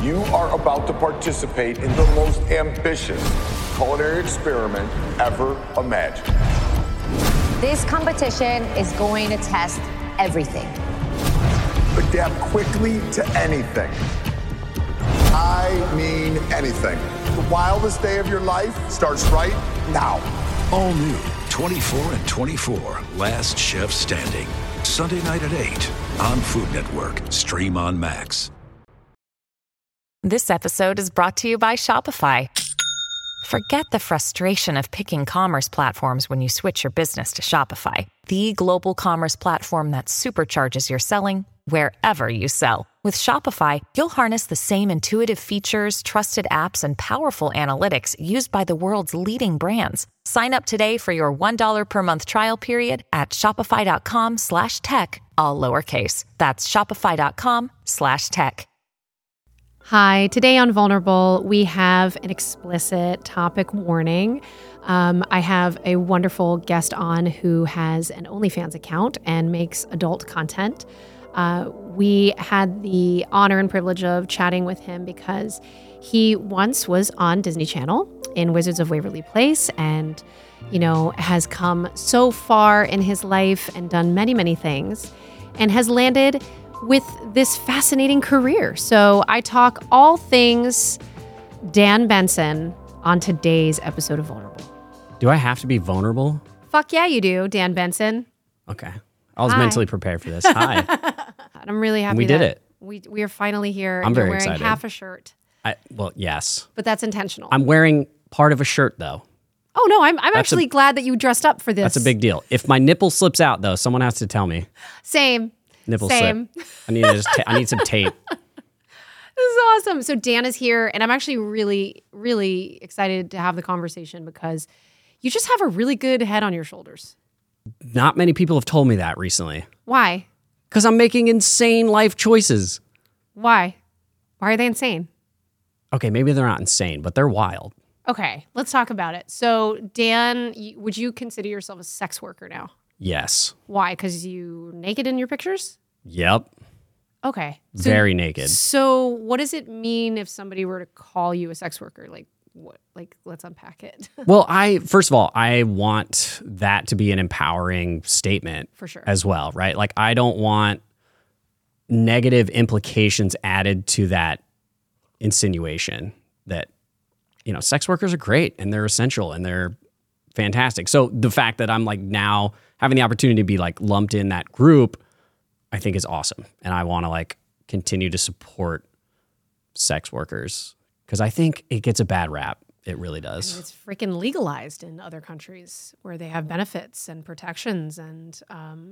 You are about to participate in the most ambitious culinary experiment ever imagined. This competition is going to test everything. Adapt quickly to anything. I mean anything. The wildest day of your life starts right now. All new 24 and 24, Last Chef Standing. Sunday night at 8 on Food Network. Stream on Max. This episode is brought to you by Shopify. Forget the frustration of picking commerce platforms when you switch your business to Shopify, the global commerce platform that supercharges your selling wherever you sell. With Shopify, you'll harness the same intuitive features, trusted apps, and powerful analytics used by the world's leading brands. Sign up today for your $1 per month trial period at shopify.com/tech, all lowercase. That's shopify.com/tech. Hi, today on Vulnerable, we have an explicit topic warning. I have a wonderful guest on who has an OnlyFans account and makes adult content. We had the honor and privilege of chatting with him because he once was on Disney Channel in Wizards of Waverly Place and, has come so far in his life and done many, many things and has landed with this fascinating career. So I talk all things Dan Benson on today's episode of Vulnerable. Do I have to be vulnerable? Fuck yeah, you do, Dan Benson. Okay. I was Hi. mentally prepared for this. Hi. I'm really happy We did it. We are finally here. I'm and very you're wearing excited. half a shirt, Well, yes. but that's intentional. I'm wearing part of a shirt, though. Oh no, I'm actually glad that you dressed up for this. That's a big deal. If my nipple slips out, though, someone has to tell me. Same. Nipple Same. slip. I need I need some tape. This is awesome. So Dan is here, and I'm actually really, really excited to have the conversation because you just have a really good head on your shoulders. Not many people have told me that recently. Why? Because I'm making insane life choices. Why? Why are they insane? Okay, maybe they're not insane, but they're wild. Okay, let's talk about it. So Dan, would you consider yourself a sex worker now? Yes. Why? Because you naked in your pictures? Yep. Okay. Very naked. So what does it mean if somebody were to call you a sex worker? Like what? Like, let's unpack it. Well, first of all, I want that to be an empowering statement For sure. as well, right? Like, I don't want negative implications added to that insinuation that, sex workers are great and they're essential and they're fantastic. So the fact that I'm like now having the opportunity to be like lumped in that group, I think is awesome. And I want to like continue to support sex workers because I think it gets a bad rap. It really does. It's freaking legalized in other countries where they have benefits and protections. And,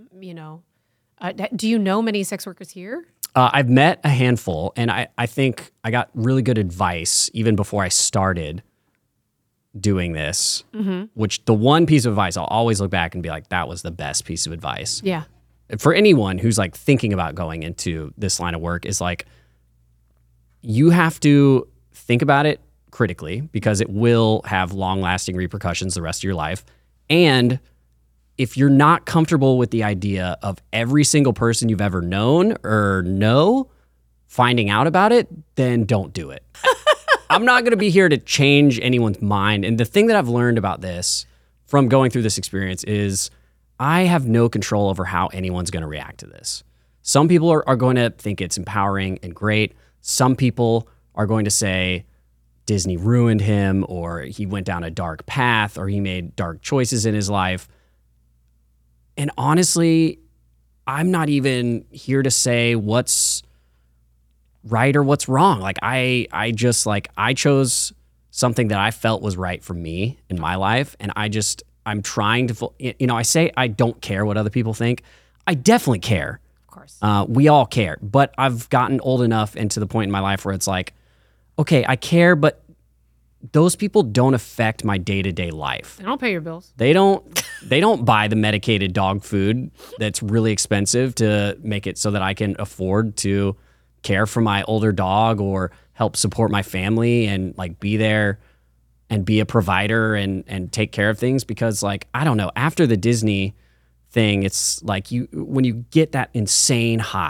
do you know many sex workers here? I've met a handful, and I think I got really good advice even before I started doing this, which the one piece of advice I'll always look back and be like, that was the best piece of advice. Yeah. For anyone who's like thinking about going into this line of work is like, you have to think about it critically because it will have long-lasting repercussions the rest of your life. And if you're not comfortable with the idea of every single person you've ever known or know finding out about it, then don't do it. I'm not going to be here to change anyone's mind. And the thing that I've learned about this from going through this experience is I have no control over how anyone's going to react to this. Some people are going to think it's empowering and great. Some people are going to say Disney ruined him, or he went down a dark path, or he made dark choices in his life. And honestly, I'm not even here to say what's right or what's wrong. Like I chose something that I felt was right for me in my life. And I'm trying to, I say I don't care what other people think. I definitely care. Of course. We all care. But I've gotten old enough and to the point in my life where it's like, okay, I care, but those people don't affect my day-to-day life. They don't pay your bills. They don't buy the medicated dog food that's really expensive to make it so that I can afford to care for my older dog or help support my family and like be there and be a provider and take care of things. Because like, I don't know, after the Disney thing, it's like when you get that insane high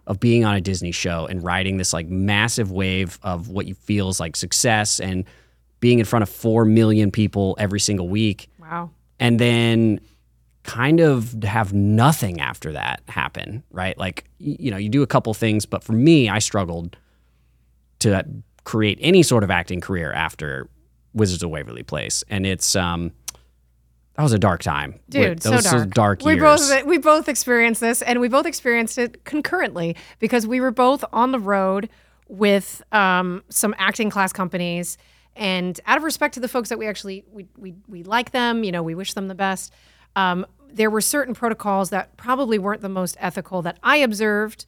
of being on a Disney show and riding this like massive wave of what you feel is like success and being in front of 4 million people every single week. Wow. And then kind of have nothing after that happen, right? Like, you know, you do a couple things, but for me, I struggled to create any sort of acting career after Wizards of Waverly Place. And it's, that was a dark time. Dude, Those so are dark. years. We both experienced this, and we both experienced it concurrently because we were both on the road with some acting class companies. And out of respect to the folks that we like them, you know, we wish them the best. There were certain protocols that probably weren't the most ethical that I observed,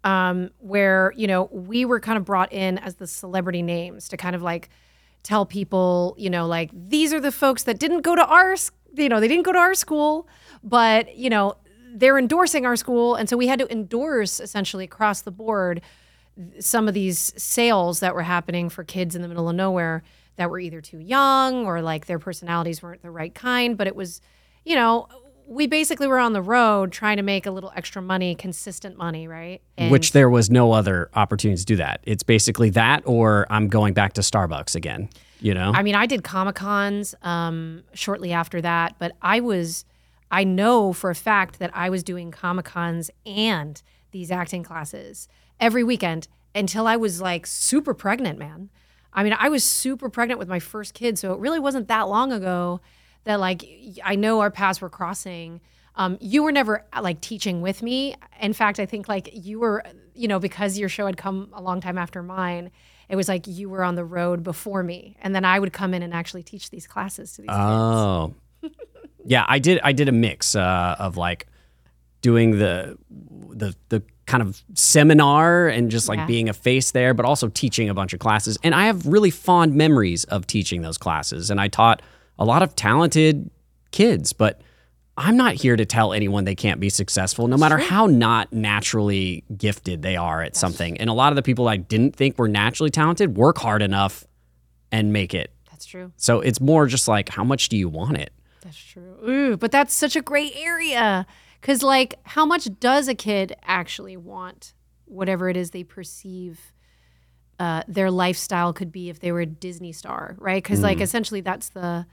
where, you know, we were kind of brought in as the celebrity names to kind of like tell people, you know, like, these are the folks that didn't go to our, you know, they didn't go to our school, but, you know, they're endorsing our school. And so we had to endorse essentially across the board some of these sales that were happening for kids in the middle of nowhere that were either too young or like their personalities weren't the right kind. But it was, you know, we basically were on the road trying to make a little extra money, consistent money, right? And which there was no other opportunity to do that. It's basically that, or I'm going back to Starbucks again, you know? I mean, I did Comic-Cons shortly after that, but I know for a fact that I was doing Comic-Cons and these acting classes every weekend until I was like super pregnant, man. I mean, I was super pregnant with my first kid, so it really wasn't that long ago that like I know our paths were crossing. You were never like teaching with me. In fact, I think like you were, you know, because your show had come a long time after mine, it was like you were on the road before me, and then I would come in and actually teach these classes to these kids. Oh, yeah, I did a mix of like doing the kind of seminar and just like being a face there, but also teaching a bunch of classes. And I have really fond memories of teaching those classes. And I taught a lot of talented kids, but I'm not here to tell anyone they can't be successful, no matter how not naturally gifted they are at something. And a lot of the people I didn't think were naturally talented work hard enough and make it. That's true. So it's more just like, how much do you want it? That's true. Ooh, but that's such a great area. Because, like, how much does a kid actually want whatever it is they perceive their lifestyle could be if they were a Disney star, right? Because, like, essentially that's the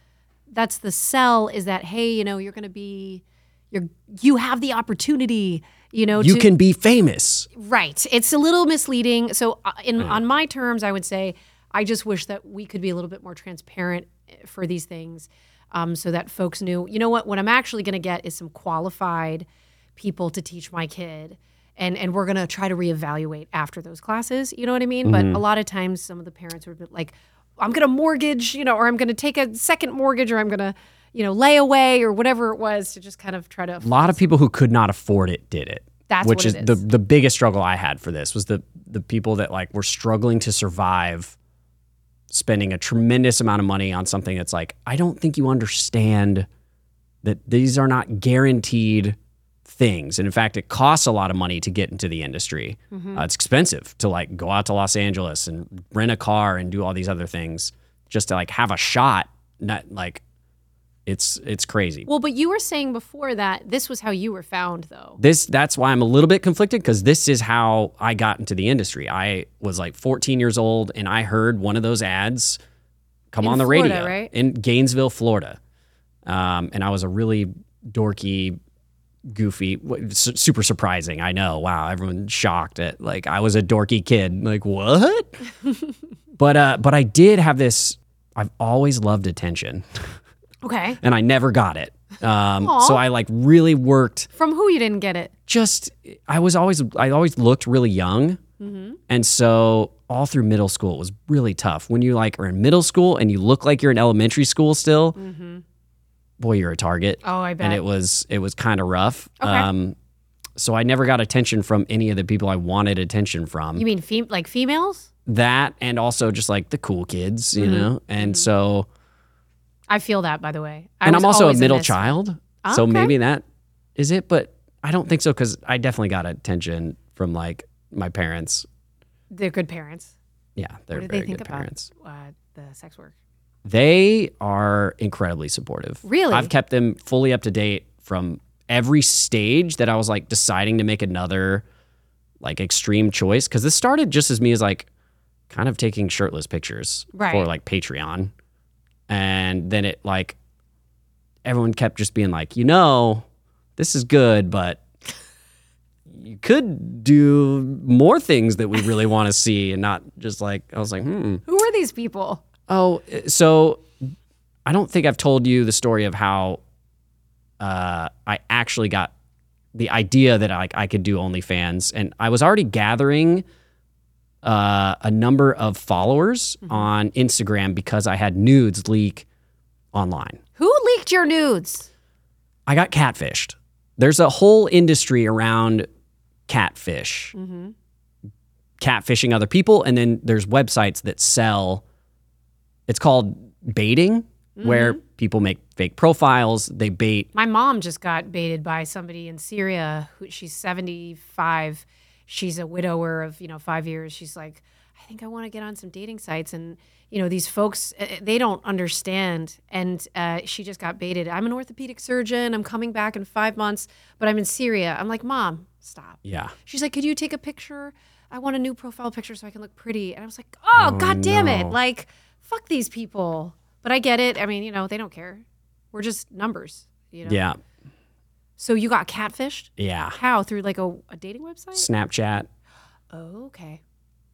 sell is that, hey, you know, you're going to be, you have the opportunity, you know. You can be famous. Right. It's a little misleading. So on my terms, I would say I just wish that we could be a little bit more transparent for these things. So that folks knew, you know what I'm actually going to get is some qualified people to teach my kid. And we're going to try to reevaluate after those classes. You know what I mean? But a lot of times some of the parents would be like, I'm going to mortgage, you know, or I'm going to take a second mortgage, or I'm going to, you know, lay away or whatever it was to just kind of try to. A lot of people who could not afford it did it. That's which what is it is. the biggest struggle I had for this was the people that like were struggling to survive spending a tremendous amount of money on something that's like, I don't think you understand that these are not guaranteed things. And in fact, it costs a lot of money to get into the industry. It's expensive to like go out to Los Angeles and rent a car and do all these other things just to like have a shot. Not like it's crazy. Well, but you were saying before that this was how you were found, though. That's why I'm a little bit conflicted, because this is how I got into the industry. I was like 14 years old and I heard one of those ads come on the Florida, radio right? in Gainesville, Florida. And I was a really dorky, goofy, super surprising. I know. Wow. Everyone's shocked at like, I was a dorky kid. Like, what? But I did have this, I've always loved attention. Okay. And I never got it. So I like really worked. From who you didn't get it? I always looked really young. And so all through middle school, it was really tough. When you like are in middle school and you look like you're in elementary school still, boy, you're a target. Oh, I bet. And it was kind of rough. Okay. So I never got attention from any of the people I wanted attention from. You mean like females? That, and also just like the cool kids, you know? And so... I feel that, by the way. And I'm also a middle misfit. child, so Okay. maybe that is it. But I don't think so, because I definitely got attention from like my parents. They're good parents. Yeah, they're What do very they think good about parents. the sex work? They are incredibly supportive. Really? I've kept them fully up to date from every stage that I was like deciding to make another like extreme choice, because this started just as me as like kind of taking shirtless pictures for like Patreon, and then it like everyone kept just being like, this is good, but you could do more things that we really want to see, and not just like, I was like, Who are these people? Oh, so I don't think I've told you the story of how I actually got the idea that I could do OnlyFans, and I was already gathering a number of followers on Instagram because I had nudes leak online. Who leaked your nudes? I got catfished. There's a whole industry around catfish, catfishing other people, and then there's websites that sell. It's called baiting, where people make fake profiles. They bait. My mom just got baited by somebody in Syria. She's 75. She's a widower of 5 years. She's like, I think I want to get on some dating sites, and these folks, they don't understand. And she just got baited. I'm an orthopedic surgeon. I'm coming back in 5 months, but I'm in Syria. I'm like, Mom, stop. Yeah. She's like, could you take a picture? I want a new profile picture so I can look pretty. And I was like, oh God damn it. Like, fuck these people. But I get it. I mean, they don't care. We're just numbers, Yeah. So you got catfished? Yeah. How? Through like a dating website? Snapchat. Oh, okay.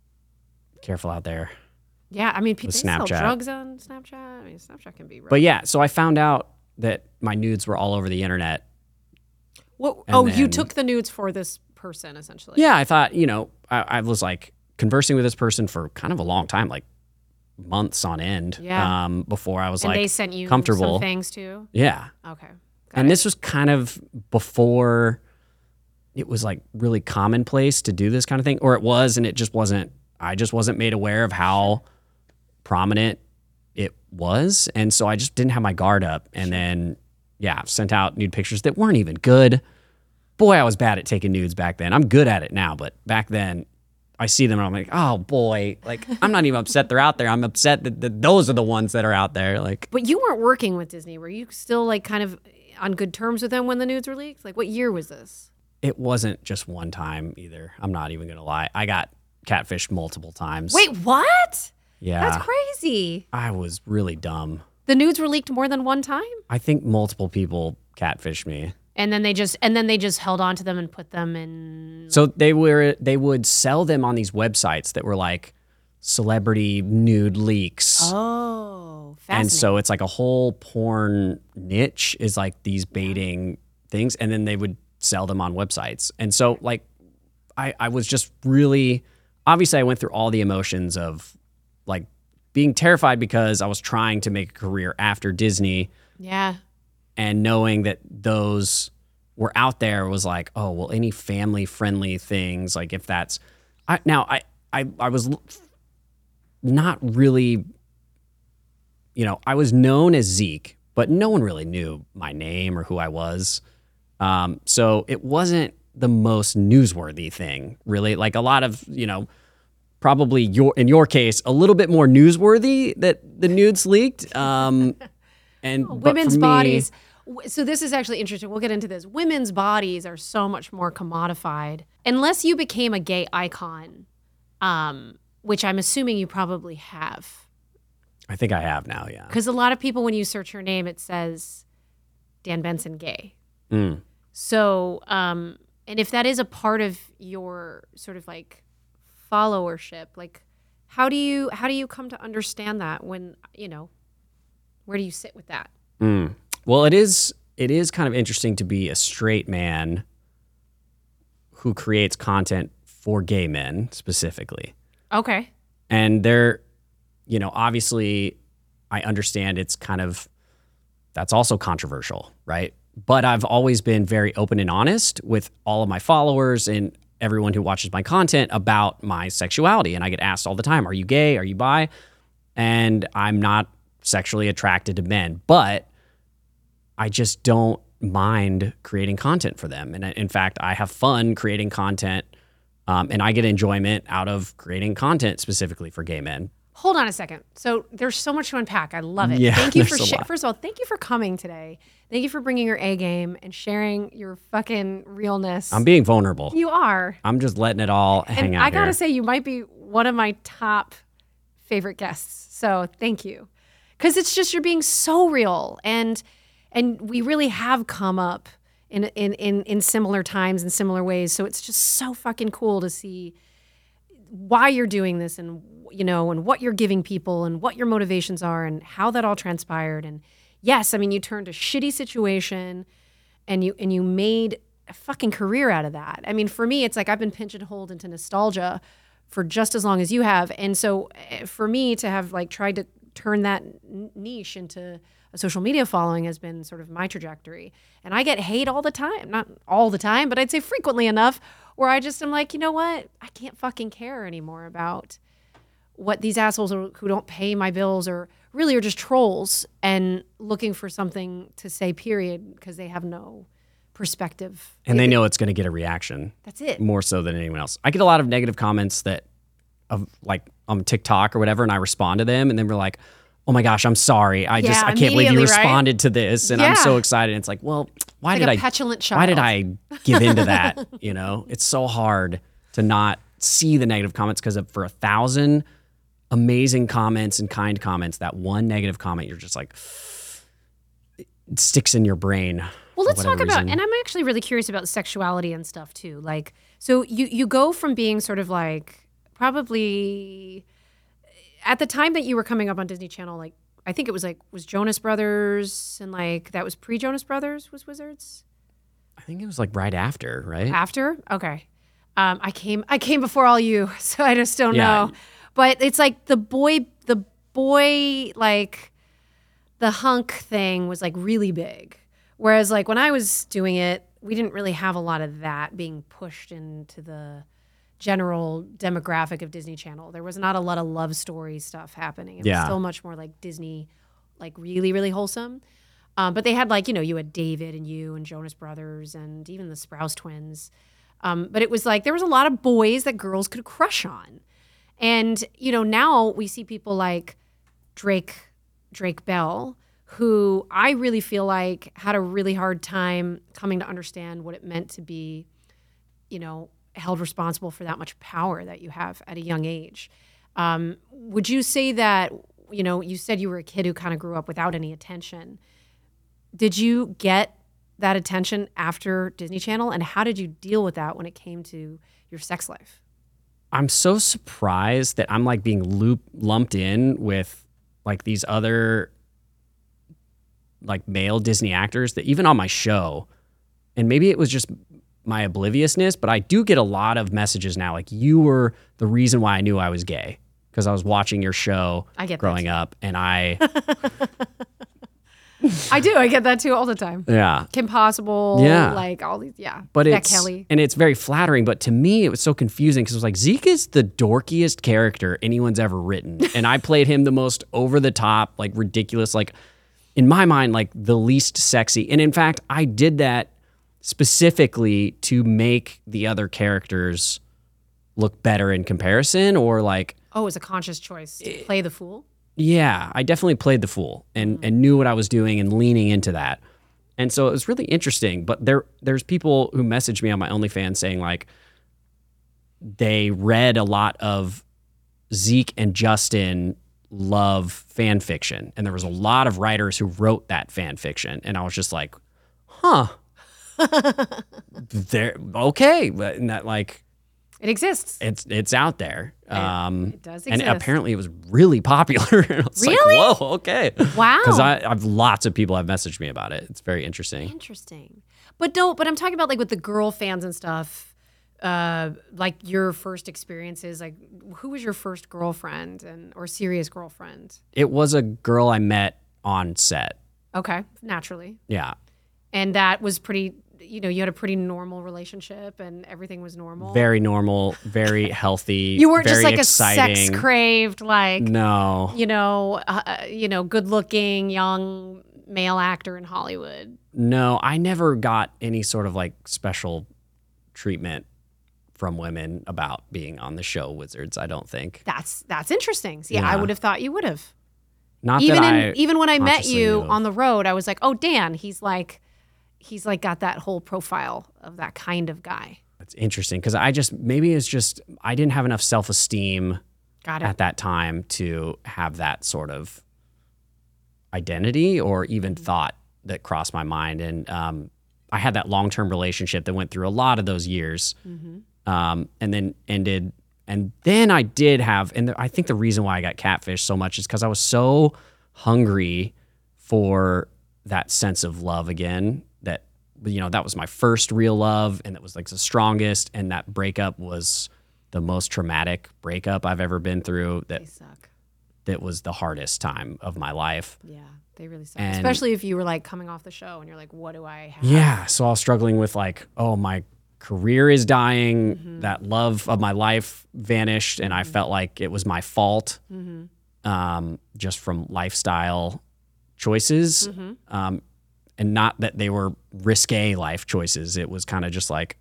Careful out there. Yeah, I mean, people sell Snapchat. drugs on Snapchat. I mean, Snapchat can be rough. But yeah, so I found out that my nudes were all over the internet. What? And Oh, you then- took the nudes for this person, essentially. Yeah, I thought, I was like conversing with this person for kind of a long time, like months on end. Yeah. Before I was And like they sent you comfortable. some things too? Yeah. Okay. And this was kind of before it was like really commonplace to do this kind of thing, or it was, and it just wasn't. I just wasn't made aware of how prominent it was, and so I just didn't have my guard up. And then, sent out nude pictures that weren't even good. Boy, I was bad at taking nudes back then. I'm good at it now, but back then, I see them and I'm like, oh boy, like I'm not even upset they're out there. I'm upset that those are the ones that are out there. Like, But you weren't working with Disney. Were you still like kind of on good terms with them when the nudes were leaked? Like, what year was this? it wasn't just one time either. I'm not even gonna lie. I got catfished multiple times. Wait, what? Yeah. That's crazy. I was really dumb. The nudes were leaked more than one time? I think multiple people catfished me. And then they just held on to them and put them in. So they would sell them on these websites that were like celebrity nude leaks. Oh, fascinating. And so it's like a whole porn niche is like these baiting things, and then they would sell them on websites. And so like I was just really, obviously I went through all the emotions of like being terrified because I was trying to make a career after Disney. Yeah. And knowing that those were out there was like, oh, well, any family friendly things, like if that's, I was not really, I was known as Zeke, but no one really knew my name or who I was. So it wasn't the most newsworthy thing, really. Like a lot of, probably in your case, a little bit more newsworthy that the nudes leaked. And Women's bodies. So this is actually interesting. We'll get into this. Women's bodies are so much more commodified. Unless you became a gay icon, which I'm assuming you probably have. I think I have now, yeah. Because a lot of people, when you search your name, it says Dan Benson gay. Mm. So, and if that is a part of your sort of like followership, like how do you come to understand that when, where do you sit with that? Mm. Well, it is kind of interesting to be a straight man who creates content for gay men specifically. Okay. And they're, obviously I understand it's kind of, that's also controversial, right? But I've always been very open and honest with all of my followers and everyone who watches my content about my sexuality. And I get asked all the time, are you gay? Are you bi? And I'm not sexually attracted to men, but I just don't mind creating content for them. And in fact, I have fun creating content, and I get enjoyment out of creating content specifically for gay men. Hold on a second. So there's so much to unpack. I love it. Yeah, Thank you for there's a lot. first of all, thank you for coming today. Thank you for bringing your A game and sharing your fucking realness. I'm being vulnerable. You are. I'm just letting it all hang out I gotta here. say, you might be one of my top favorite guests. So thank you, because it's just you're being so real, and we really have come up in similar times and similar ways. So it's just so fucking cool to see why you're doing this, and and what you're giving people, and what your motivations are, and how that all transpired. And yes, I mean, you turned a shitty situation, and you made a fucking career out of that. I mean, for me, it's like I've been pigeonholed into nostalgia for just as long as you have. And so for me to have like tried to turn that niche into a social media following has been sort of my trajectory. And I get hate all the time, not all the time, but I'd say frequently enough where I just am like, you know what? I can't fucking care anymore about what these assholes who don't pay my bills or really are just trolls and looking for something to say, period, because they have no perspective. And they know it's going to get a reaction. That's it. More so than anyone else. I get a lot of negative comments that of like on TikTok or whatever, and I respond to them, and then we're like, "Oh my gosh, I'm sorry. I can't believe you immediately, responded to this, and I'm so excited." And it's like, well, why It's did like a I? petulant Why did child. I give into that? It's so hard to not see the negative comments because for 1,000 amazing comments and kind comments, that one negative comment, you're just like, it sticks in your brain. Well, let's for whatever talk about, reason. and I'm actually really curious about sexuality and stuff too. Like, so you go from being sort of like probably at the time that you were coming up on Disney Channel, like I think it was Jonas Brothers, and like that was pre-Jonas Brothers was Wizards. I think it was like right after, right? After? Okay. I came before all you, so I just don't Yeah. know. But it's like the boy, like the hunk thing was like really big. Whereas like when I was doing it, we didn't really have a lot of that being pushed into the general demographic of Disney Channel. There was not a lot of love story stuff happening. It was still much more like Disney, like really, really wholesome. But they had like, you had David and you and Jonas Brothers and even the Sprouse twins. But it was like there was a lot of boys that girls could crush on. And, now we see people like Drake Bell, who I really feel like had a really hard time coming to understand what it meant to be, held responsible for that much power that you have at a young age. Would you say that, you said you were a kid who kind of grew up without any attention. Did you get that attention after Disney Channel? And how did you deal with that when it came to your sex life? I'm so surprised that I'm like being lumped in with like these other like male Disney actors that even on my show, and maybe it was just my obliviousness, but I do get a lot of messages now like you were the reason why I knew I was gay because I was watching your show growing up, and I I get that too all the time. yeah. Kim Possible, like all these, But Beck Kelly. And it's very flattering, but to me it was so confusing because it was like Zeke is the dorkiest character anyone's ever written, and I played him the most over the top, like ridiculous, like in my mind, like the least sexy. And in fact, I did that specifically to make the other characters look better in comparison, or like Oh, it was a conscious choice to play the fool? yeah, I definitely played the fool and knew what I was doing and leaning into that. And so it was really interesting. But there's people who messaged me on my OnlyFans saying like they read a lot of Zeke and Justin love fan fiction. And there was a lot of writers who wrote that fan fiction. And I was just like, huh. Okay. And that like It exists. it's out there. It does And exist. apparently it was really popular. And I was Really? like, whoa, okay. Wow. Because I've lots of people have messaged me about it. It's very interesting. Interesting. But I'm talking about like with the girl fans and stuff, like your first experiences, like who was your first girlfriend or serious girlfriend? It was a girl I met on set. Okay, naturally. Yeah. And that was pretty, you had a pretty normal relationship and everything was normal. Very normal, very healthy. You weren't very just like exciting. a sex craved, like, No. good looking young male actor in Hollywood. No, I never got any sort of like special treatment from women about being on the show Wizards, I don't think. That's interesting. See, Yeah. I would have thought you would have. Not Even that I even when I met consciously you knew of. on the road, I was like, oh, Dan, he's like got that whole profile of that kind of guy. It's interesting because maybe it's just I didn't have enough self-esteem Got it. at that time to have that sort of identity or even thought that crossed my mind. And I had that long-term relationship that went through a lot of those years and then ended. And then I did have, and I think the reason why I got catfished so much is because I was so hungry for that sense of love again that, that was my first real love and that was like the strongest. And that breakup was the most traumatic breakup I've ever been through. They suck. That was the hardest time of my life. Yeah, they really suck. And- Especially if you were like coming off the show and you're like, what do I have? Yeah. So I was struggling with like, oh, my career is dying. That love of my life vanished. And I felt like it was my fault just from lifestyle choices. And not that they were risque life choices. It was kind of just like,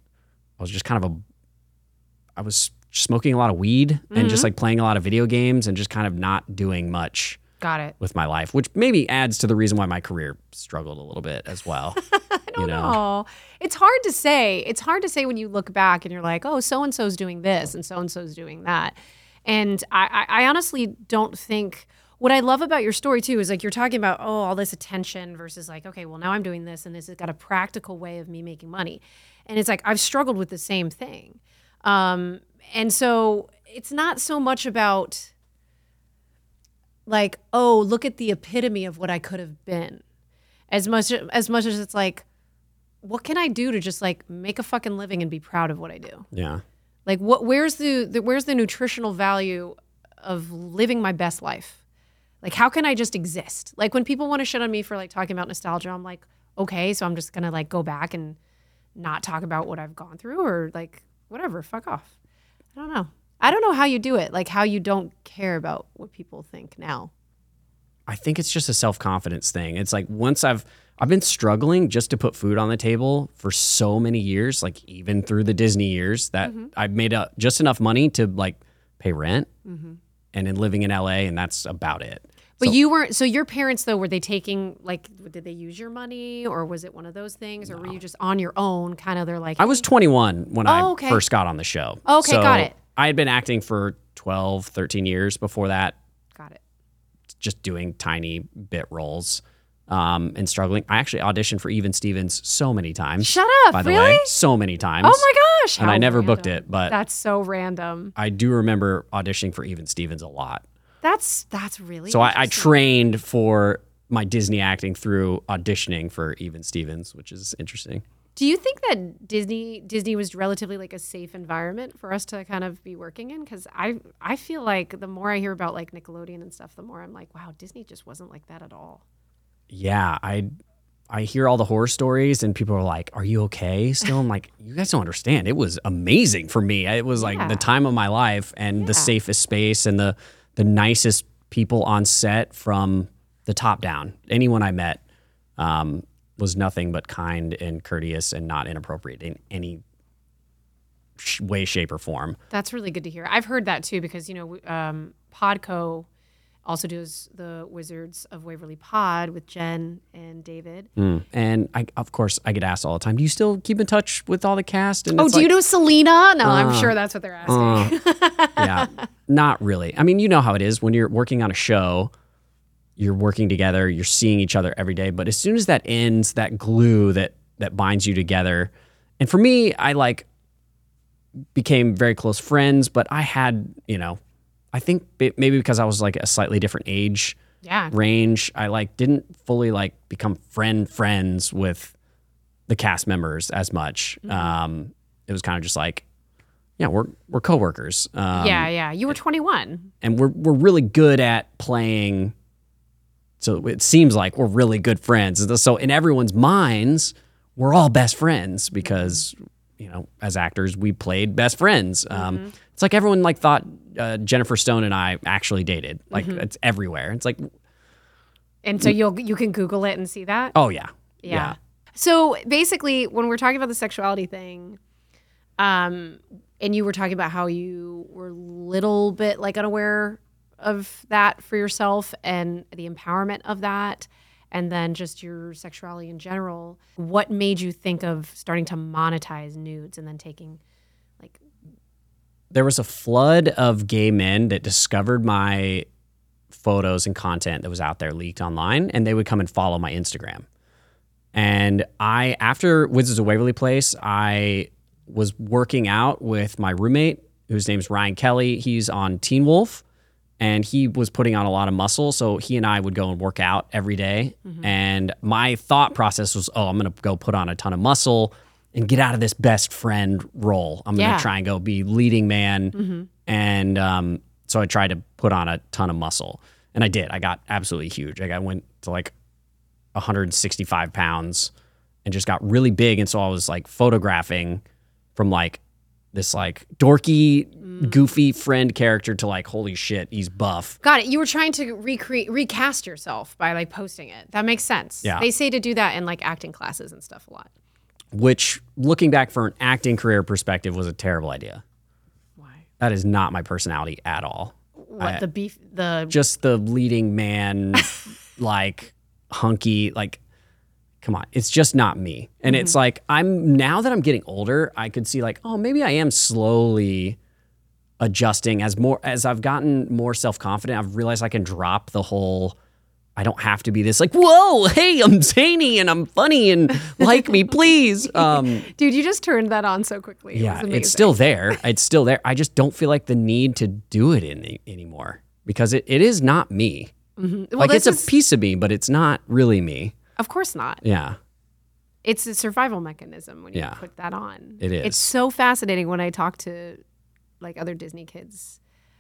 I was smoking a lot of weed and just like playing a lot of video games and just kind of not doing much Got it. with my life, which maybe adds to the reason why my career struggled a little bit as well. I don't Oh, it's hard to say. It's hard to say when you look back and you're like, oh, so-and-so's doing this and so-and-so's doing that. And I honestly don't think, what I love about your story too is like you're talking about, oh, all this attention versus like, okay, well now I'm doing this and this has got a practical way of me making money. And it's like, I've struggled with the same thing. And so it's not so much about like, oh, look at the epitome of what I could have been. As much as it's like, what can I do to just like make a fucking living and be proud of what I do? Yeah. Like where's the nutritional value of living my best life? Like how can I just exist? Like when people want to shit on me for like talking about nostalgia, I'm like, okay, so I'm just gonna like go back and not talk about what I've gone through or like whatever, fuck off. I don't know how you do it, like how you don't care about what people think now. I think it's just a self-confidence thing. It's like once I've been struggling just to put food on the table for so many years, like even through the Disney years, that I've made just enough money to like pay rent and then living in LA, and that's about it. But you weren't, so your parents though, were they taking, like, did they use your money or was it one of those things or were you just on your own kind of, they're like, I was 21 when I okay. first got on the show. Okay, So got it. I had been acting for 12, 13 years before that, got it. just doing tiny bit roles and struggling. I actually auditioned for Even Stevens so many times. Shut up, by the really? way. So many times. Oh my gosh. And how I never random. booked it, but That's so random. I do remember auditioning for Even Stevens a lot. That's really So I interesting. trained for my Disney acting through auditioning for Even Stevens, which is interesting. Do you think that Disney was relatively like a safe environment for us to kind of be working in? Because I feel like the more I hear about like Nickelodeon and stuff, the more I'm like, wow, Disney just wasn't like that at all. Yeah, I hear all the horror stories and people are like, "Are you okay?" Still, I'm like, "You guys don't understand. It was amazing for me. It was like Yeah. the time of my life and the safest space and the nicest people on set from the top down. Anyone I met was nothing but kind and courteous and not inappropriate in any way, shape, or form." That's really good to hear. I've heard that too because, Podco also does the Wizards of Waverly Pod with Jen and David. And of course, I get asked all the time, "Do you still keep in touch with all the cast?" And Oh, it's do you like, know Selena? No, I'm sure that's what they're asking. Yeah, not really. I mean, you know how it is when you're working on a show, you're working together, you're seeing each other every day. But as soon as that ends, that glue that binds you together, and for me, I became very close friends, but I had, I think maybe because I was like a slightly different age Yeah. range, I didn't fully become friends with the cast members as much. It was kind of just like, yeah, we're coworkers. Yeah. You were 21. And we're really good at playing. So it seems like we're really good friends. So in everyone's minds, we're all best friends because, as actors, we played best friends. It's like everyone thought Jennifer Stone and I actually dated. It's everywhere. It's like, And so you can Google it and see that? oh yeah. Yeah. So basically, when we're talking about the sexuality thing, And you were talking about how you were a little bit like unaware of that for yourself and the empowerment of that, and then just your sexuality in general. What made you think of starting to monetize nudes and then taking like... There was a flood of gay men that discovered my photos and content that was out there leaked online, and they would come and follow my Instagram. And after Wizards of Waverly Place, I was working out with my roommate, whose name's Ryan Kelly. He's on Teen Wolf, and he was putting on a lot of muscle. So he and I would go and work out every day. And my thought process was, I'm going to go put on a ton of muscle and get out of this best friend role. I'm going to try and go be leading man. And so I tried to put on a ton of muscle. And I did. I got absolutely huge. I went to like 165 pounds and just got really big. And so I was like photographing from like this like dorky, goofy friend character to like, holy shit, he's buff. Got it. You were trying to recast yourself by like posting it. That makes sense. Yeah. They say to do that in like acting classes and stuff a lot. Which, looking back for an acting career perspective, was a terrible idea. Why? That is not my personality at all. What, Just the leading man, like hunky, like, come on, it's just not me. And it's like, now that I'm getting older, I could see like, oh, maybe I am slowly adjusting as I've gotten more self-confident. I've realized I can drop the whole, I don't have to be this like, whoa, hey, I'm zany and I'm funny and like me, please. Dude, you just turned that on so quickly. Yeah, it's still there. It's still there. I just don't feel like the need to do it anymore because it is not me. Well, like it's a piece of me, but it's not really me. Of course not. Yeah. It's a survival mechanism when you Yeah. put that on. It is. It's so fascinating when I talk to like other Disney kids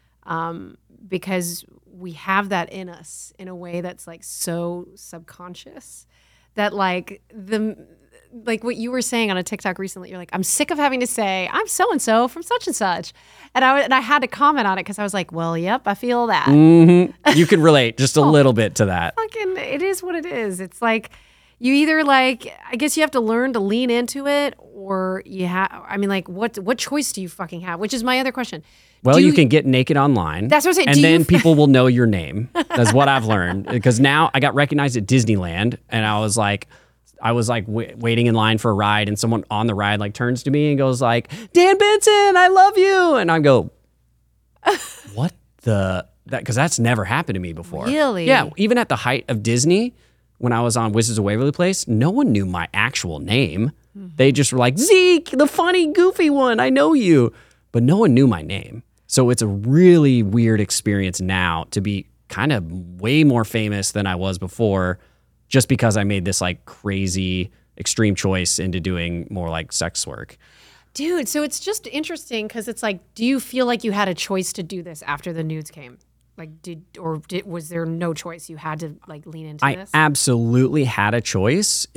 because we have that in us in a way that's like so subconscious that like what you were saying on a TikTok recently, you're like, I'm sick of having to say I'm so-and-so from such and such. And I had to comment on it because I was like, well, yep, I feel that. You can relate just a little bit to that. Fucking, it is what it is. It's like you either like, I guess you have to learn to lean into it or you have, I mean, like what choice do you fucking have? Which is my other question. Well, you can get naked online. That's what I'm saying. And then people will know your name. That's what I've learned. Because now I got recognized at Disneyland and I was like waiting in line for a ride and someone on the ride like turns to me and goes like, Dan Benson, I love you. And I go, what the, because that's never happened to me before. Really? Yeah. Even at the height of Disney, when I was on Wizards of Waverly Place, no one knew my actual name. They just were like, Zeke, the funny, goofy one, I know you. But no one knew my name. So it's a really weird experience now to be kind of way more famous than I was before just because I made this like crazy extreme choice into doing more like sex work. Dude, so it's just interesting because it's like, do you feel like you had a choice to do this after the nudes came? Like, was there no choice? You had to like lean into this? I absolutely had a choice.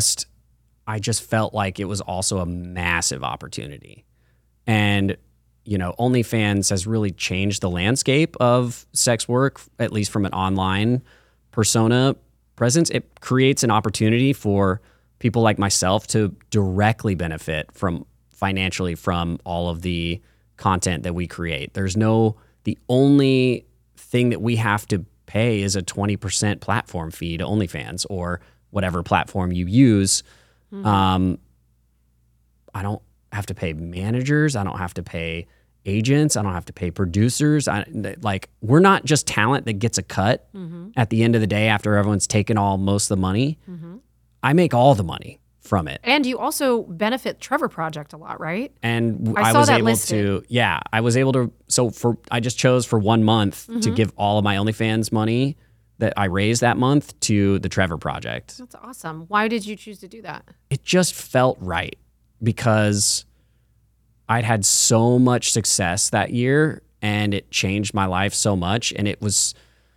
I just felt like it was also a massive opportunity. And, you know, OnlyFans has really changed the landscape of sex work, at least from an online persona presence. It creates an opportunity for people like myself to directly benefit financially from all of the content that we create. The only thing that we have to pay is a 20% platform fee to OnlyFans or whatever platform you use. I don't have to pay managers. I don't have to pay agents. I don't have to pay producers. We're not just talent that gets a cut at the end of the day after everyone's taken most of the money. I make all the money from it. And you also benefit Trevor Project a lot, right? And I was able listed. I was able to, I just chose for 1 month to give all of my OnlyFans money that I raised that month to the Trevor Project. That's awesome. Why did you choose to do that? It just felt right because I'd had so much success that year and it changed my life so much. And it was,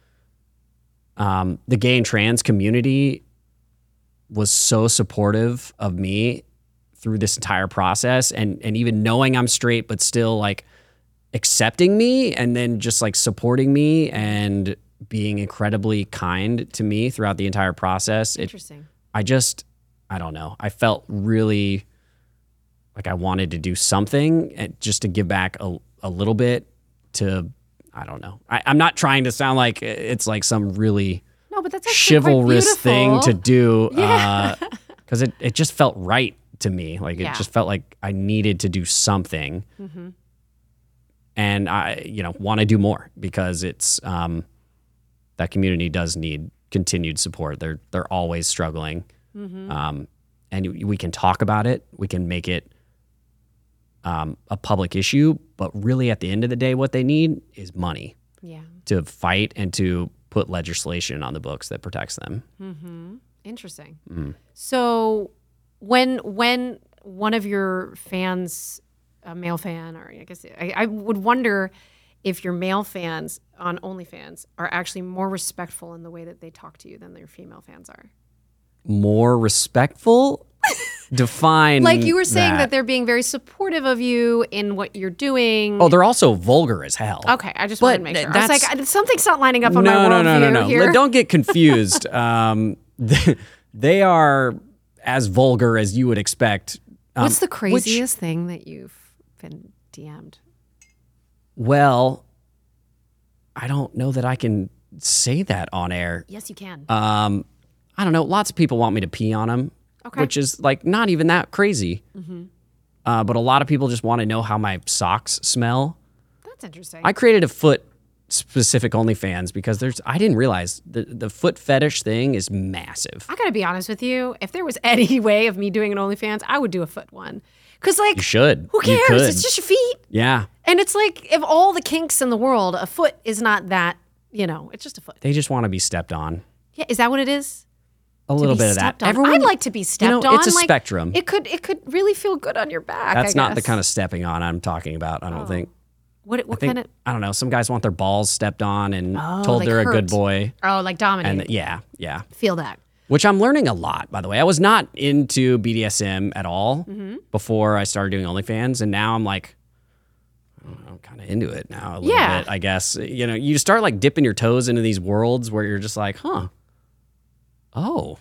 the gay and trans community was so supportive of me through this entire process and even knowing I'm straight, but still like accepting me and then just like supporting me and being incredibly kind to me throughout the entire process. Interesting. I don't know. I felt really like I wanted to do something just to give back a little bit to, I don't know. I'm not trying to sound like it's like some really No, but that's actually chivalrous quite thing to do. Yeah. Because it just felt right to me. Like it just felt like I needed to do something. Mm-hmm. And I, want to do more because it's that community does need continued support. They're always struggling, and we can talk about it. We can make it a public issue. But really, at the end of the day, what they need is money to fight and to put legislation on the books that protects them. Mm-hmm. Interesting. So when one of your fans, a male fan, or I guess I would wonder if your male fans on OnlyFans are actually more respectful in the way that they talk to you than their female fans are. More respectful? Define like you were saying that they're being very supportive of you in what you're doing. Oh, they're also vulgar as hell. Okay, I just wanted to make sure. I was like, something's not lining up on my No. worldview here. Don't get confused. They are as vulgar as you would expect. What's the craziest thing that you've been DM'd? Well, I don't know that I can say that on air. Yes, you can. I don't know. Lots of people want me to pee on them, which is like not even that crazy. Mm-hmm. But a lot of people just want to know how my socks smell. That's interesting. I created a foot specific OnlyFans because I didn't realize the foot fetish thing is massive. I gotta be honest with you. If there was any way of me doing an OnlyFans, I would do a foot one. Because like, you should. Who cares? You could. It's just your feet. Yeah. And it's like, if all the kinks in the world, a foot is not that, it's just a foot. They just want to be stepped on. Yeah, is that what it is? A little bit of that. I'd like to be stepped on. It's a spectrum. It could really feel good on your back. That's not the kind of stepping on I'm talking about, I don't think. What kind of? I don't know. Some guys want their balls stepped on and told they're a good boy. Oh, like dominating. And yeah. Feel that. Which I'm learning a lot, by the way. I was not into BDSM at all before I started doing OnlyFans, and now I'm like, I'm kind of into it now a little bit, I guess. You start like dipping your toes into these worlds where you're just like, I'm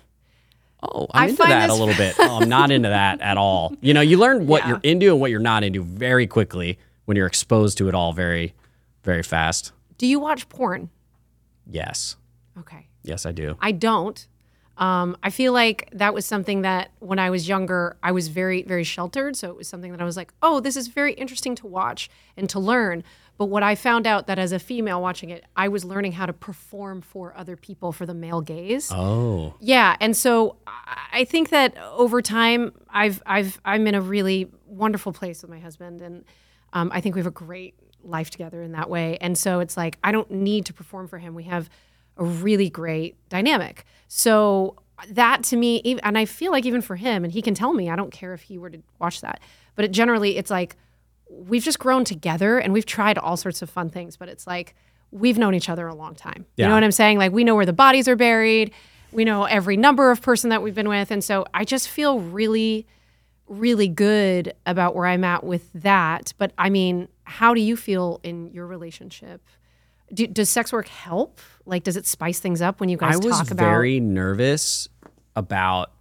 into that a little bit. Oh, I'm not into that at all. You learn what you're into and what you're not into very quickly when you're exposed to it all very, very fast. Do you watch porn? Yes. Okay. Yes, I do. I don't. I feel like that was something that when I was younger, I was very, very sheltered. So it was something that I was like, oh, this is very interesting to watch and to learn. But what I found out that as a female watching it, I was learning how to perform for other people for the male gaze. Oh. Yeah. And so I think that over time, I'm in a really wonderful place with my husband. And I think we have a great life together in that way. And so it's like, I don't need to perform for him. We have a really great dynamic. So that to me, and I feel like even for him, and he can tell me, I don't care if he were to watch that, but generally it's like, we've just grown together and we've tried all sorts of fun things, but it's like, we've known each other a long time. You know what I'm saying? Like we know where the bodies are buried. We know every number of person that we've been with. And so I just feel really, really good about where I'm at with that. But I mean, how do you feel in your relationship? Does sex work help? Like, does it spice things up when you guys talk about? I was very nervous about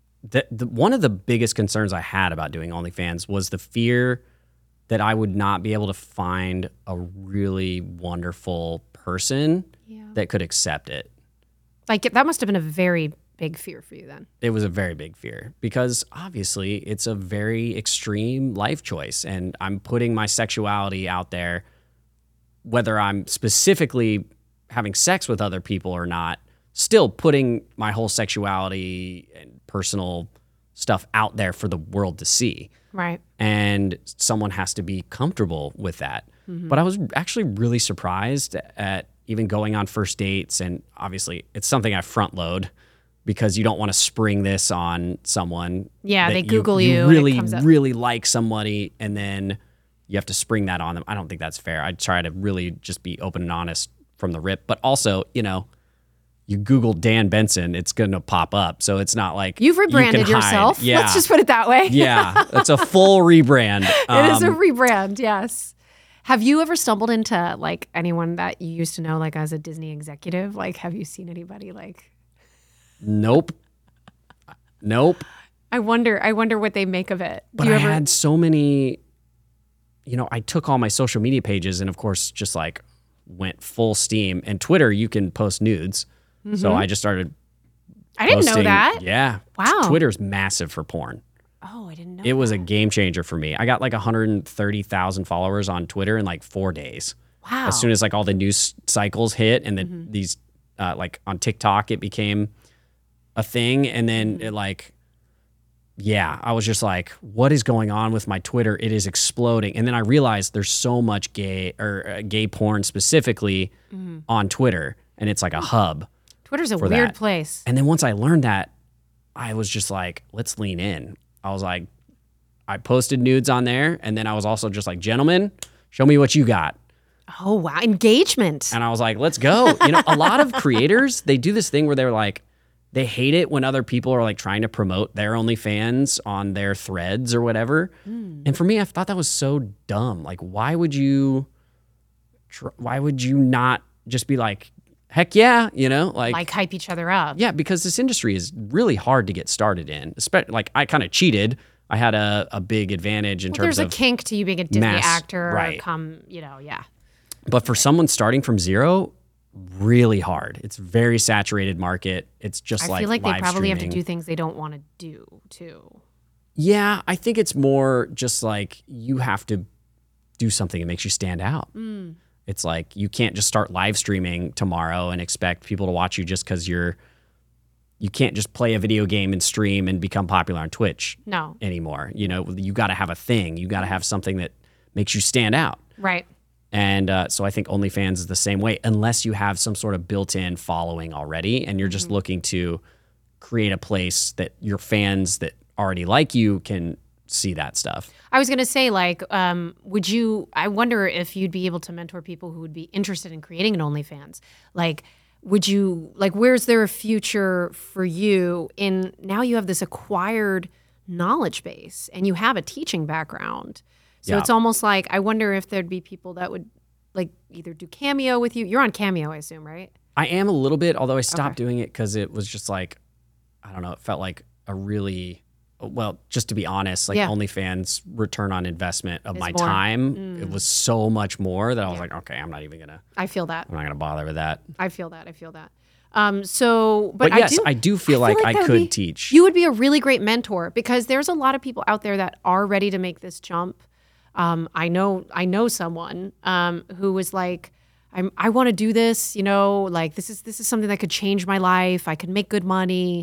one of the biggest concerns I had about doing OnlyFans was the fear that I would not be able to find a really wonderful person that could accept it. Like, that must have been a very big fear for you then. It was a very big fear because obviously it's a very extreme life choice, and I'm putting my sexuality out there. Whether I'm specifically having sex with other people or not, still putting my whole sexuality and personal stuff out there for the world to see. Right. And someone has to be comfortable with that. Mm-hmm. But I was actually really surprised at even going on first dates. And obviously, it's something I front load because you don't want to spring this on someone. Yeah, they Google you. Really, really like somebody, and then you have to spring that on them. I don't think that's fair. I try to really just be open and honest from the rip. But also, you Google Dan Benson, it's going to pop up. So it's not like you've rebranded yourself. Yeah. Let's just put it that way. Yeah, it's a full rebrand. It is a rebrand, yes. Have you ever stumbled into like anyone that you used to know like as a Disney executive? Like, have you seen anybody like? Nope. I wonder what they make of it. But I had so many, I took all my social media pages and of course just like went full steam. And Twitter, you can post nudes. So I just started I didn't know that. Yeah. Wow. Twitter's massive for porn. Oh, I didn't know It was a game changer for me. I got like 130,000 followers on Twitter in like 4 days. Wow. As soon as like all the news cycles hit and then these like on TikTok, it became a thing. And then it like, I was just like, what is going on with my Twitter? It is exploding. And then I realized there's so much gay porn specifically on Twitter. And it's like a hub. Twitter's a for weird that. place. And then once I learned that, I was just like, let's lean in. I was like, I posted nudes on there. And then I was also just like, gentlemen, show me what you got. Oh, wow. Engagement. And I was like, let's go. A lot of creators, they do this thing where they're like, they hate it when other people are like trying to promote their OnlyFans on their threads or whatever. And for me, I thought that was so dumb. Like, why would you not just be like, heck yeah, like hype each other up. Yeah, because this industry is really hard to get started in. Especially, like I kind of cheated. I had a big advantage in terms of there's a kink to you being a Disney actor. Right. Yeah. But for someone starting from zero, really hard. It's very saturated market. It's just I feel like live they probably have to streaming. do things they don't want to do too. Yeah, I think it's more just like you have to do something that makes you stand out. It's like you can't just start live streaming tomorrow and expect people to watch you just because you can't just play a video game and stream and become popular on Twitch anymore. You got to have a thing. You got to have something that makes you stand out. Right. And so I think OnlyFans is the same way, unless you have some sort of built-in following already and you're just looking to create a place that your fans that already like you can see that stuff. I was going to say, like, I wonder if you'd be able to mentor people who would be interested in creating an OnlyFans. Like, where's there a future for you in, now you have this acquired knowledge base and you have a teaching background. So it's almost like, I wonder if there'd be people that would like either do Cameo with you. You're on Cameo, I assume, right? I am a little bit, although I stopped doing it because it was just like, I don't know, it felt like a really, well, just to be honest, like OnlyFans return on investment of my time, it was so much more that I was like, okay, I'm not even going to. I feel that. I'm not going to bother with that. I feel that. But yes, I do feel like I could teach. You would be a really great mentor because there's a lot of people out there that are ready to make this jump. I know someone who was like, I want to do this, like this is something that could change my life. I could make good money,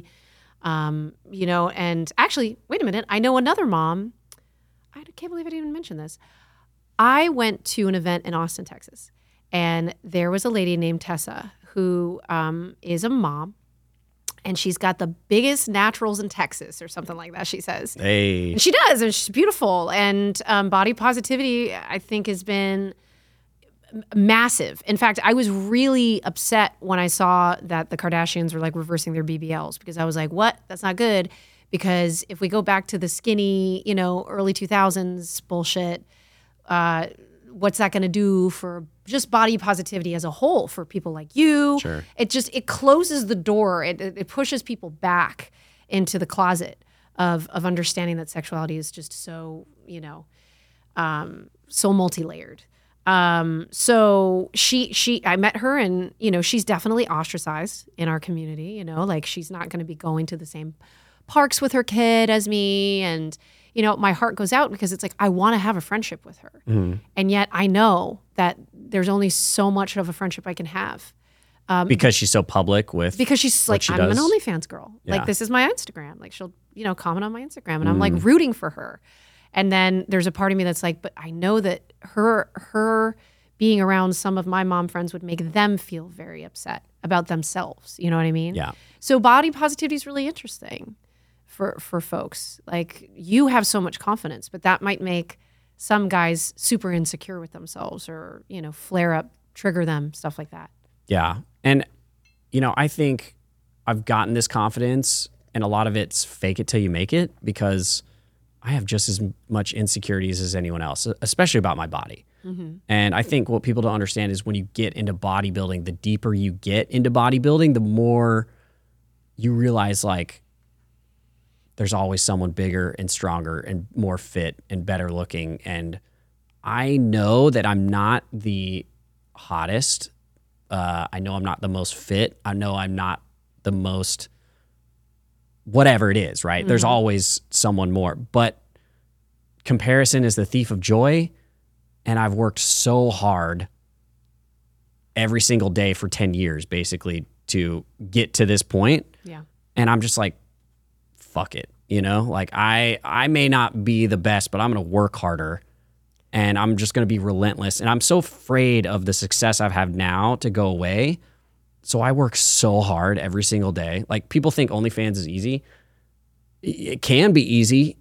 and actually, wait a minute. I know another mom. I can't believe I didn't even mention this. I went to an event in Austin, Texas, and there was a lady named Tessa who is a mom. And she's got the biggest naturals in Texas or something like that, she says. Hey. And she does, and she's beautiful. And body positivity, I think, has been massive. In fact, I was really upset when I saw that the Kardashians were like reversing their BBLs because I was like, what? That's not good. Because if we go back to the skinny, early 2000s bullshit, what's that going to do for just body positivity as a whole for people like you? Sure. It closes the door. It pushes people back into the closet of understanding that sexuality is just so, so multi-layered. So I met her and, she's definitely ostracized in our community, like she's not going to be going to the same parks with her kid as me. And, my heart goes out because it's like, I want to have a friendship with her. And yet I know that there's only so much of a friendship I can have. Because she's so public with Because she's like, I'm an OnlyFans girl. Yeah. Like, this is my Instagram. Like, she'll, comment on my Instagram. And I'm like rooting for her. And then there's a part of me that's like, but I know that her being around some of my mom friends would make them feel very upset about themselves. You know what I mean? Yeah. So body positivity is really interesting for folks. Like, you have so much confidence, but that might make some guys super insecure with themselves or, flare up, trigger them, stuff like that. Yeah. And, I think I've gotten this confidence and a lot of it's fake it till you make it because I have just as much insecurities as anyone else, especially about my body. And I think what people don't understand is when you get into bodybuilding, the deeper you get into bodybuilding, the more you realize like there's always someone bigger and stronger and more fit and better looking. And I know that I'm not the hottest. I know I'm not the most fit. I know I'm not the most whatever it is, right? There's always someone more. But comparison is the thief of joy. And I've worked so hard every single day for 10 years, basically, to get to this point. Yeah. And I'm just like, fuck it. You know, like I may not be the best, but I'm going to work harder and I'm just going to be relentless. And I'm so afraid of the success I've had now to go away. So I work so hard every single day. Like, people think OnlyFans is easy. It can be easy,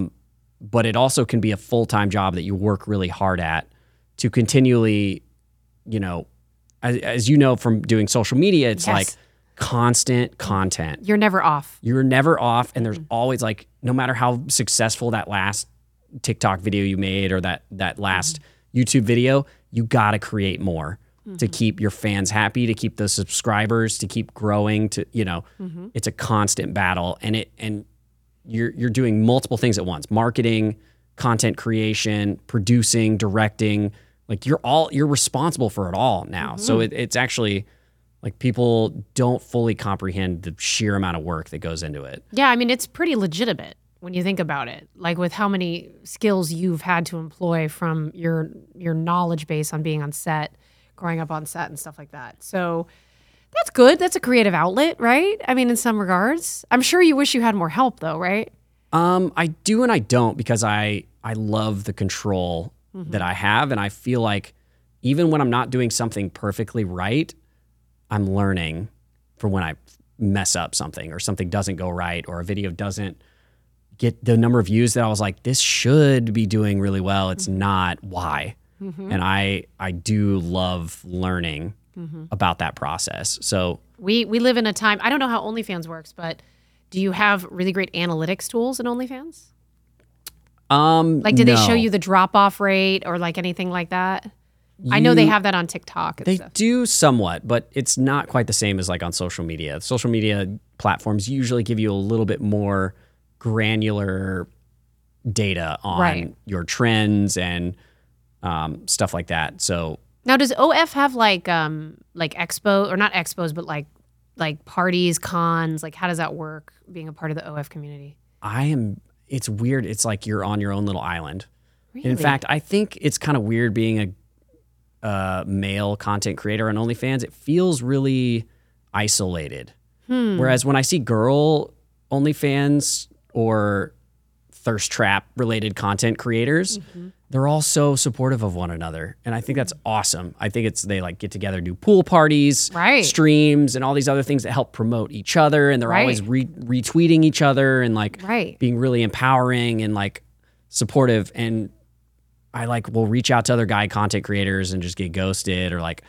but it also can be a full-time job that you work really hard at to continually, you know, as you know from doing social media, it's like constant content. You're never off. You're never off. And there's always, like, no matter how successful that last TikTok video you made or that last YouTube video, you got to create more to keep your fans happy, to keep the subscribers, to keep growing, to, you know, it's a constant battle. And you're doing multiple things at once: marketing, content creation, producing, directing. Like, you're responsible for it all now. So it's actually, like, people don't fully comprehend the sheer amount of work that goes into it. Yeah, I mean, it's pretty legitimate when you think about it. Like, with how many skills you've had to employ from your knowledge base on being on set, growing up on set and stuff like that. So that's good. That's a creative outlet, right? I mean, in some regards. I'm sure you wish you had more help, though, right? I do and I don't, because I love the control that I have. And I feel like even when I'm not doing something perfectly right, I'm learning from when I mess up something or something doesn't go right or a video doesn't get the number of views that I was like, this should be doing really well. It's not. Why? And I do love learning about that process. So we live in a time, I don't know how OnlyFans works, but do you have really great analytics tools in OnlyFans? Like, did they show you the drop-off rate or like anything like that? I know they have that on TikTok and They stuff. do somewhat, but it's not quite the same as like on social media. Social media platforms usually give you a little bit more granular data on your trends and stuff like that. So now, does OF have like expo, or not expos, but like parties, cons? Like, how does that work, being a part of the OF community? It's weird. It's like you're on your own little island. Really? In fact, I think it's kind of weird being a male content creator on OnlyFans. It feels really isolated. Whereas when I see girl OnlyFans or thirst trap related content creators, they're all so supportive of one another. And I think that's awesome. I think they like get together, do pool parties, streams, and all these other things that help promote each other. And they're always retweeting each other and like being really empowering and like supportive. And I will reach out to other guy content creators and just get ghosted or like,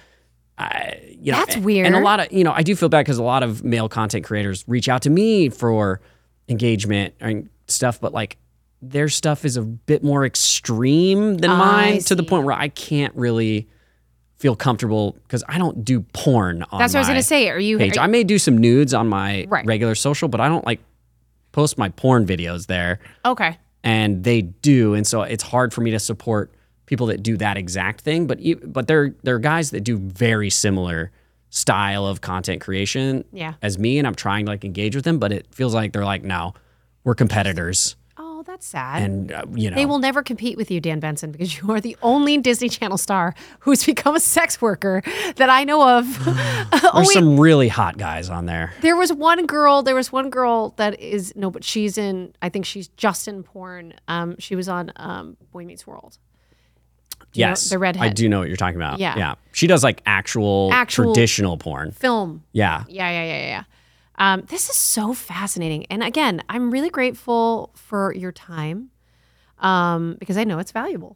that's weird. And a lot of, I do feel bad because a lot of male content creators reach out to me for engagement and stuff, but like their stuff is a bit more extreme than mine, to the point where I can't really feel comfortable because I don't do porn on That's what I was going to say. page. I may do some nudes on my regular social, but I don't like post my porn videos there. Okay. And they do. And so it's hard for me to support people that do that exact thing. But there are guys that do very similar style of content creation as me. And I'm trying to like engage with them, but it feels like they're like, no, we're competitors. Oh, that's sad. And, they will never compete with you, Dan Benson, because you are the only Disney Channel star who's become a sex worker that I know of. There's some really hot guys on there. There was one girl that is, but I think she's just in porn. She was on Boy Meets World. Yes. The redhead. I do know what you're talking about. Yeah. She does like actual traditional porn. Film. Yeah. Yeah. This is so fascinating. And again, I'm really grateful for your time because I know it's valuable.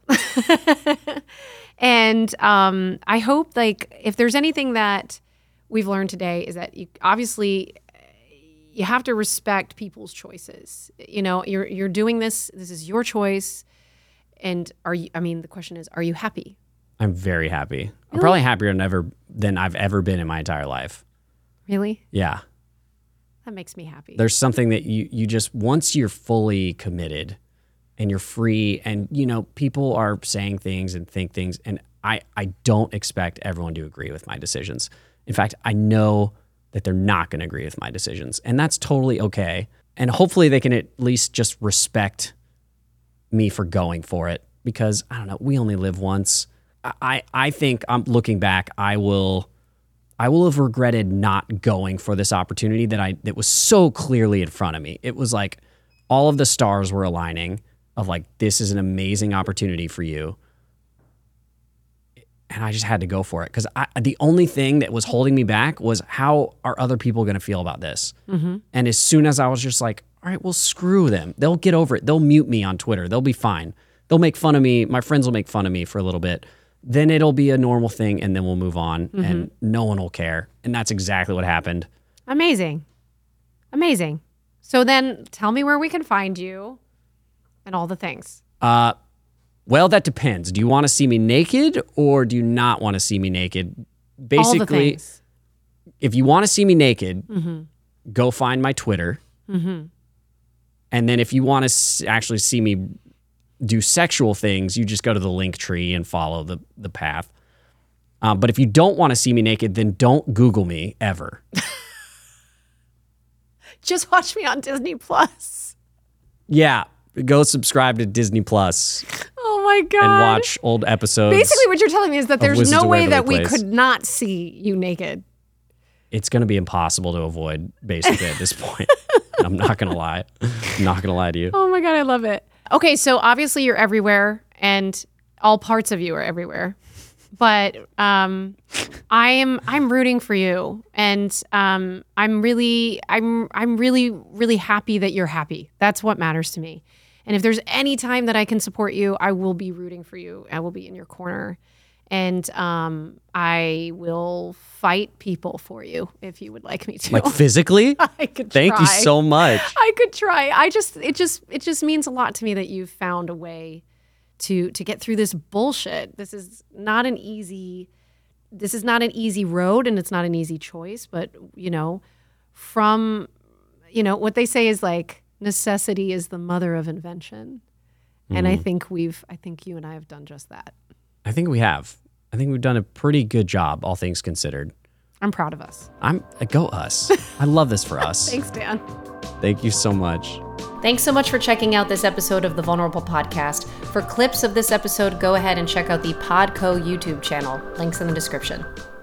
And I hope, like, if there's anything that we've learned today is that you have to respect people's choices. You're doing this. This is your choice. And the question is, are you happy? I'm very happy. I'm probably happier than I've ever been in my entire life. Really? Yeah. That makes me happy. There's something that you just, once you're fully committed and you're free and, people are saying things and think things, and I don't expect everyone to agree with my decisions. In fact, I know that they're not going to agree with my decisions, and that's totally okay. And hopefully they can at least just respect me for going for it, because I don't know, we only live once. I think I'm looking back, I will have regretted not going for this opportunity that was so clearly in front of me. It was like all of the stars were aligning of like, this is an amazing opportunity for you. And I just had to go for it, because the only thing that was holding me back was, how are other people going to feel about this? Mm-hmm. And as soon as I was just like, all right, well, screw them. They'll get over it. They'll mute me on Twitter. They'll be fine. They'll make fun of me. My friends will make fun of me for a little bit. Then it'll be a normal thing, and then we'll move on, and no one will care. And that's exactly what happened. Amazing. So then tell me where we can find you and all the things. Well, that depends. Do you want to see me naked, or do you not want to see me naked? Basically, all the things. If you want to see me naked, go find my Twitter. Mm-hmm. And then if you want to actually see me do sexual things, you just go to the link tree and follow the path. But if you don't want to see me naked, then don't Google me ever. Just watch me on Disney Plus. Yeah, go subscribe to Disney Plus. Oh my God. And watch old episodes. Basically what you're telling me is that there's no way that we Place. could not see you naked. It's going to be impossible to avoid, basically, at this point. I'm not going to lie. I'm not going to lie to you. Oh my God, I love it. Okay, so obviously you're everywhere, and all parts of you are everywhere. But I'm rooting for you, and I'm really happy that you're happy. That's what matters to me. And if there's any time that I can support you, I will be rooting for you. I will be in your corner, and I will fight people for you if you would like me to. Like physically? I could try. Thank you so much. I could try. It just means a lot to me that you've found a way to get through this bullshit. This is not an easy road, and it's not an easy choice, but what they say is like, necessity is the mother of invention. And I think you and I have done just that. I think we have. I think we've done a pretty good job, all things considered. I'm proud of us. Go us. I love this for us. Thanks, Dan. Thank you so much. Thanks so much for checking out this episode of the Vulnerable Podcast. For clips of this episode, go ahead and check out the Podco YouTube channel. Links in the description.